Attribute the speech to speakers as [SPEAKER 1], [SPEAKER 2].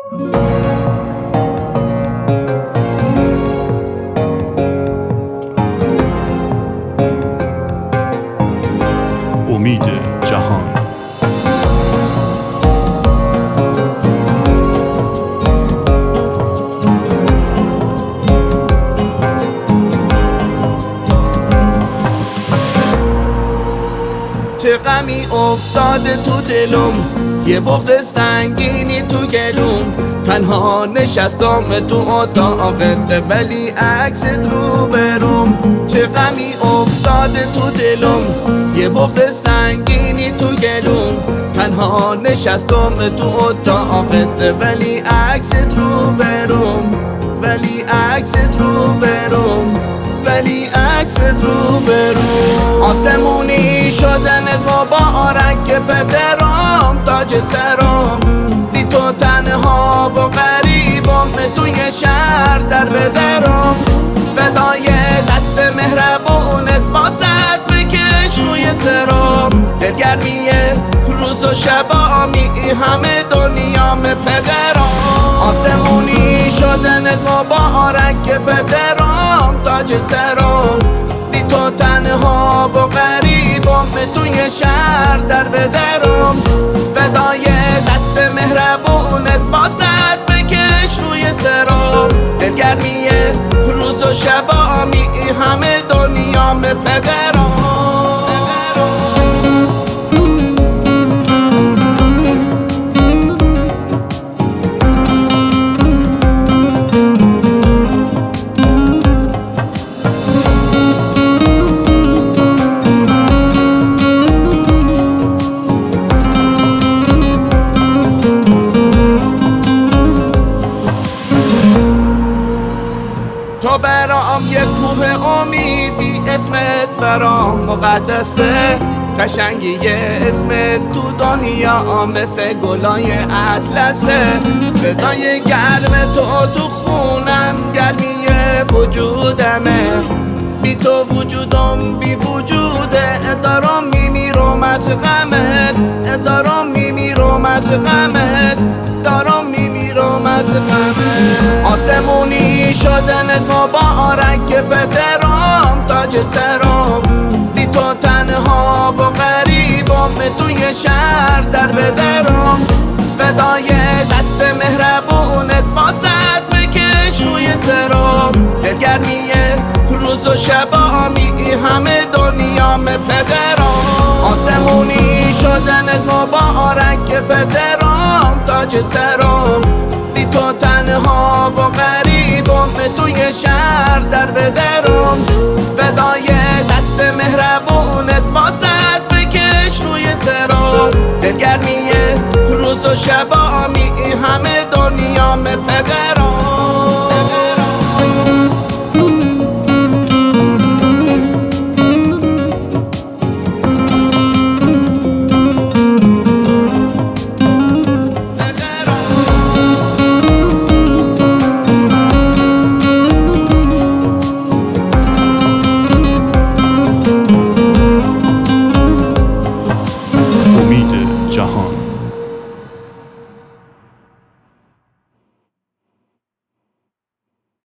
[SPEAKER 1] امید جهان.
[SPEAKER 2] چه غمی افتاده تو دلم، یه بغض سنگینی تو گلوم. تنها نشستم تو اتاقت ولی عکست رو بروم. چه غمی افتاده تو دلم، یه بغض سنگینی تو گلوم. تنها نشستم تو اتاقت ولی عکست رو بروم. ولی عکست رو بروم. ولی عکست رو بروم. آسمونی شدنت مبارک که پدرم تاج سرم. بی تو تنها و غریبم توی شهر در بدرم. فدای دست مهربونت باز از بکش روی سرم. دلگرمی روز و شبامی همه دنیام پدرم. آسمونی شدنت مبارک که پدرم تاج سرم. بی تو تنها و غریبم توی شهر در بدرم. فدای دست مهربونت باز از بکش روی سرم. دلگرمی روز و شبامی همه دنیام پدرم. تو برام یه کوه امیدی، اسمت برام مقدسه. قشنگی اسمت تو دنیا مثل گلای اطلسه. صدای گرم تو خونم گرمی وجودمه. بی تو وجودم بی وجوده. دارم میمیرم از غمت. دارم میمیرم از غمت. دارم میمیرم از غمت. آسمونی شدنت مبارک که پدرم تاج سرم. بی تو تنها و غریبم توی شهر در بدرم. فدای دست مهربونت باز از بکش روی سرم. دلگرمی روز و شبامی همه دنیام پدرم. آسمونی شدنت مبارک که پدرم تاج سرم. بی تو تنها و غریبم توی شهر در بدرم. فدای دست مهربونت باز از بکش روی سرم. دلگرمی روز و شبا